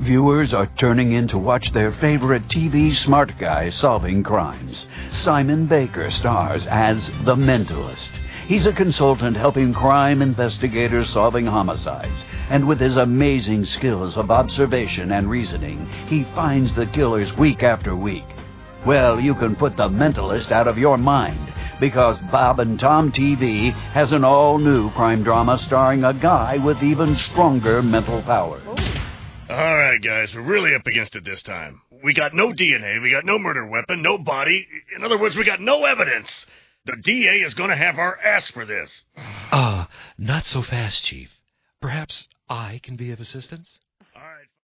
Viewers are turning in to watch their favorite TV smart guy solving crimes. Simon Baker stars as The Mentalist. He's a consultant helping crime investigators solving homicides. And with his amazing skills of observation and reasoning, he finds the killers week after week. Well, you can put The Mentalist out of your mind, because Bob and Tom TV has an all-new crime drama starring a guy with even stronger mental powers. All right, guys, we're really up against it this time. We got no DNA, we got no murder weapon, no body. In other words, we got no evidence. The DA is going to have our ass for this. Not so fast, Chief. Perhaps I can be of assistance? All right.